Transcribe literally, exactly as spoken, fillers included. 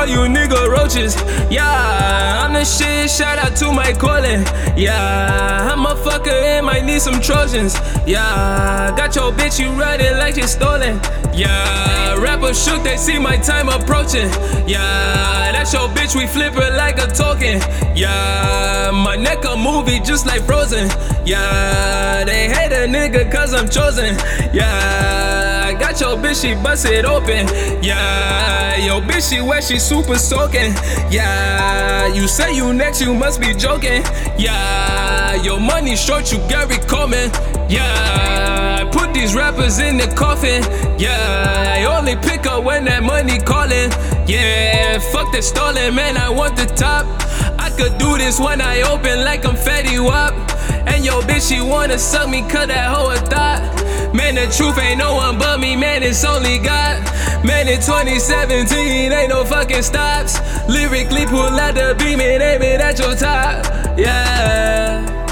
all you nigga roaches. Yeah, I'm the shit, shout out to my calling. Yeah, I'm a fucker and might need some Trojans. Yeah, got your bitch, you riding like she's stolen. Yeah, rapper shook, they see my time approaching. Yeah, that's your bitch, we flip her like a token. Yeah, my neck a movie just like Frozen. Yeah, they hate a nigga cause I'm chosen. Yeah, I got your bitch, she bust it open. Yeah, your bitch, she wet, she super soaking. Yeah, you say you next, you must be joking. Yeah, your money short, you Gary Coleman. Yeah, I put these rappers in the coffin. Yeah, I only pick up when that money calling. Yeah, fuck the stalling, man, I want the top. I could do this when I open like I'm Fetty Wap. And yo bitch, she wanna suck me, cut that hoe a thought. Man, the truth ain't no one but me, man, it's only God. Man, in twenty seventeen, ain't no fucking stops. Lyrically pull out the beam and aim it at your top. Yeah.